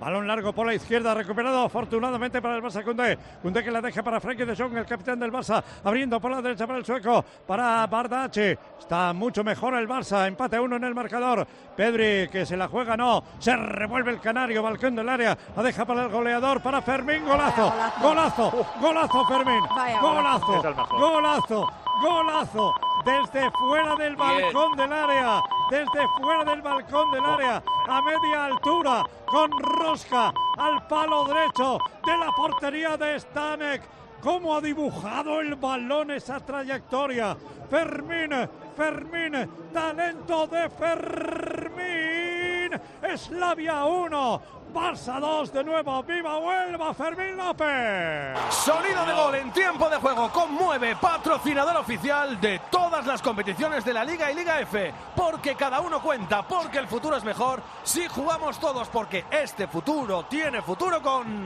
Balón largo por la izquierda, recuperado afortunadamente para el Barça. Koundé que la deja para Frenkie de Jong, el capitán del Barça, abriendo por la derecha para el sueco, para Bardghji. Está mucho mejor el Barça, empate 1 en el marcador. Pedri que se la juega, no, se revuelve el canario, balcón del área, la deja para el goleador, para Fermín, golazo, golazo Fermín, golazo, desde fuera del balcón del área, a media altura, con rosca al palo derecho de la portería de Stanek. ¿Cómo ha dibujado el balón esa trayectoria? Fermín, talento de Fermín. Slavia 1, Barça 2 de nuevo. ¡Viva Huelva, Fermín López! Sonido de gol en tiempo de juego. Conmueve, patrocinador oficial de todas las competiciones de la Liga y Liga F. Porque cada uno cuenta, porque el futuro es mejor si jugamos todos, porque este futuro tiene futuro con...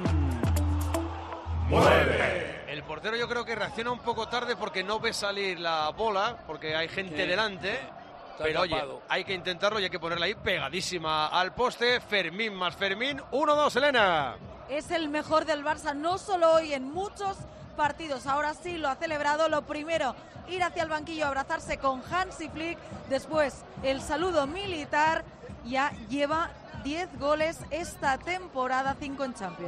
¡Mueve! El portero yo creo que reacciona un poco tarde porque no ve salir la bola, porque hay gente delante. Pero oye, hay que intentarlo y hay que ponerla ahí pegadísima al poste. Fermín más Fermín, 1-2, Elena. Es el mejor del Barça, no solo hoy, en muchos partidos. Ahora sí lo ha celebrado. Lo primero, ir hacia el banquillo, abrazarse con Hansi Flick. Después, el saludo militar. Ya lleva 10 goles esta temporada, 5 en Champions.